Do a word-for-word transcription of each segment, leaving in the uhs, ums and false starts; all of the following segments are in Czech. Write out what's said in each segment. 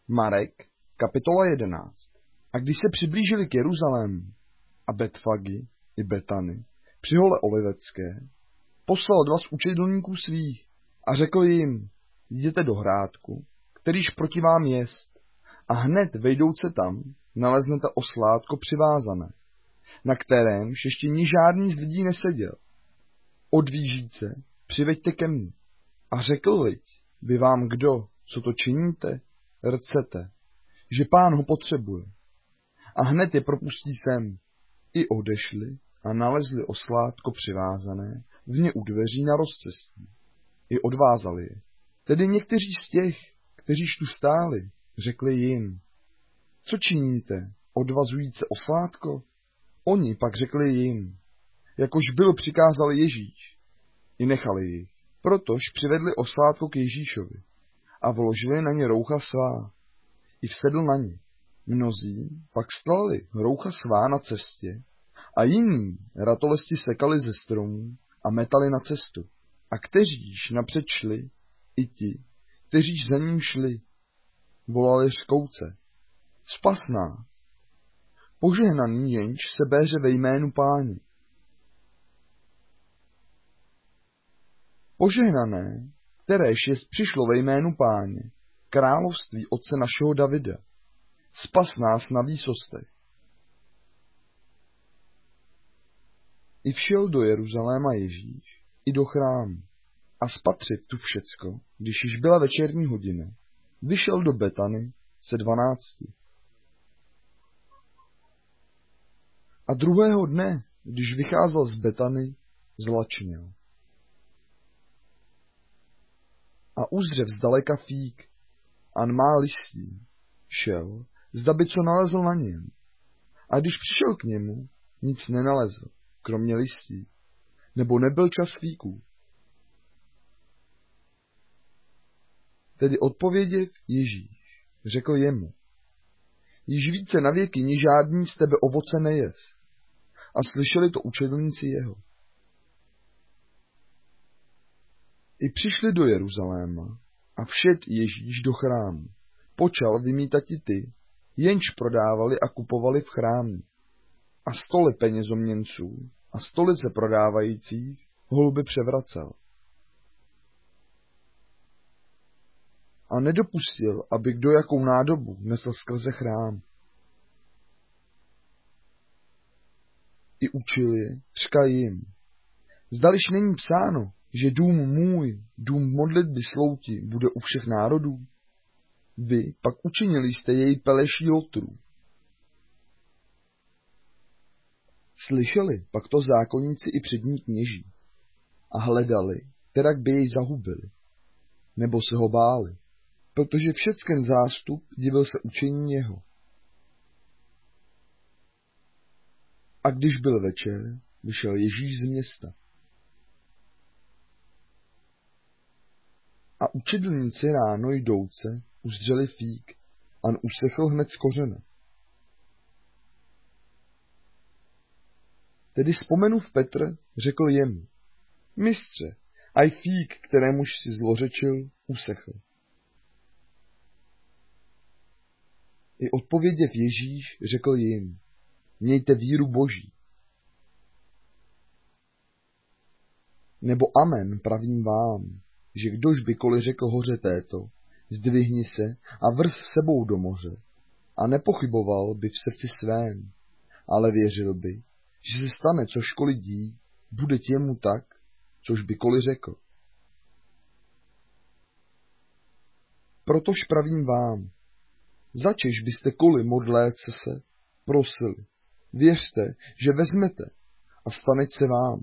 Marek, kapitola jedenáct. A když se přiblížili k Jeruzalému a Betfagi i Betany, při hole Olivecké, poslal dva z učedlníků svých a řekl jim, jděte do hrádku, kterýž proti vám jest, a hned vejdouce tam naleznete oslátko přivázané, na kterémž ještě ni žádný z lidí neseděl. Odvížíce přiveďte ke mně. A řekl-li by vám kdo, co to činíte, rcete, že pán ho potřebuje. A hned je propustí sem. I odešli a nalezli oslátko přivázané vně u dveří na rozcestí. I odvázali je. Tedy někteří z těch, kteříž tu stáli, řekli jim, co činíte, odvazujíce oslátko? Oni pak řekli jim, jakož byl přikázal Ježíš, i nechali jich. Protož přivedli oslátko k Ježíšovi a vložili na ně roucha svá. I vsedl na ně. Mnozí pak stlali roucha svá na cestě a jiní ratolesti sekali ze stromů a metali na cestu. A kteříž napřed šli, i ti, kteříž za ním šli, volali řkouce, spas nás. Požehnaný jenž se béře ve jménu Páně. Požehnané, kteréž jest přišlo ve jménu Páně, království otce našeho Davida, spas nás na výsostech. I všel do Jeruzaléma Ježíš, i do chrámu, a spatřit tu všecko, když již byla večerní hodina, vyšel do Betany se dvanácti. A druhého dne, když vycházel z Betany, zlačněl. A uzřev zdaleka fík, a má listí, šel, zda by co nalezl na něm. A když přišel k němu, nic nenalezl, kromě listí, nebo nebyl čas fíků. Tedy odpověděv Ježíš, řekl jemu, již více na věky ni žádný z tebe ovoce nejes. A slyšeli to učedlníci jeho. I přišli do Jeruzaléma a všet Ježíš do chrámu. Počal vymítati ty, jenž prodávali a kupovali v chrámu. A stoly penězoměnců a stolice prodávajících holuby převracel. A nedopustil, aby kdo jakou nádobu nesl skrze chrám. I učil je, řka jim, zdališ není psáno, že dům můj, dům modlitby slouti, bude u všech národů? Vy pak učinili jste jej peleší lotrů. Slyšeli pak to zákonníci i přední kněží a hledali, terak by jej zahubili, nebo se ho báli, protože všecken zástup divil se učení jeho. A když byl večer, vyšel Ježíš z města. A učedlníci ráno jdouce uzdřeli fík, an usechl hned z kořene. Tedy vzpomenův Petr řekl jemu, mistře, aj fík, kterémuž si zlořečil, usechl. I odpověděv Ježíš řekl jim, mějte víru Boží. Nebo amen pravím vám, že kdož by koli řekl hoře této, zdvihni se a vrv sebou do moře, a nepochyboval by v srdci svém, ale věřil by, že se stane, což koli dí, bude těmu tak, což by koli řekl. Protož pravím vám, začež byste koli modléce se, prosili, věřte, že vezmete a staneť se vám.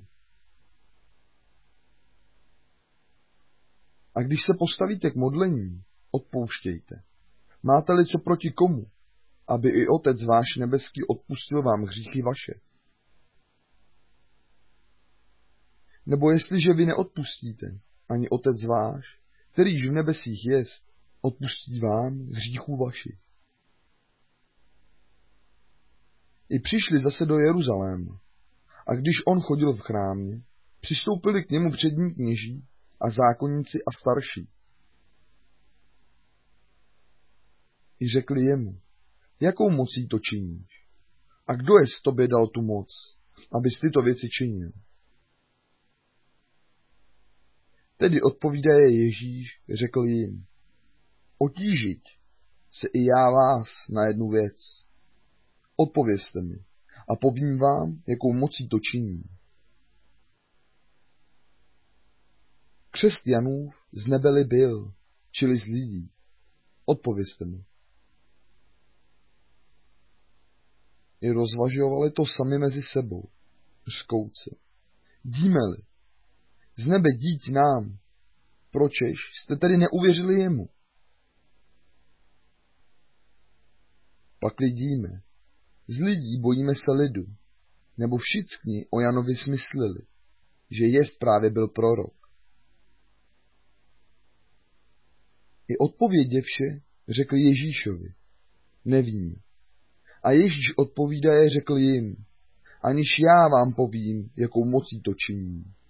A když se postavíte k modlení, odpouštějte. Máte-li co proti komu, aby i Otec váš nebeský odpustil vám hříchy vaše. Nebo jestliže vy neodpustíte, ani Otec váš, kterýž v nebesích jest, odpustí vám hříchů vašich. I přišli zase do Jeruzaléma, a když on chodil v chrámě, přistoupili k němu přední kněží a zákonníci a starší. I řekli jemu, jakou mocí to činíš? A kdo je s tobě dal tu moc, abys tyto věci činil? Tedy odpovídaje Ježíš řekl jim, otížit se i já vás na jednu věc. Odpovězte mi a povím vám, jakou mocí to činí. Křesťanův z nebeli byl, čili z lidí. Odpovězte mi. I rozvažovali to sami mezi sebou, řkouce. Díme-li, z nebe dít nám, pročež jste tedy neuvěřili jemu? Pak lidíme, z lidí bojíme se lidu, nebo všichni o Janovi smyslili, že jest právě byl prorok. I odpověděvše řekl Ježíšovi, nevím. A Ježíš odpovídaje řekl jim, aniž já vám povím, jakou mocí to činí.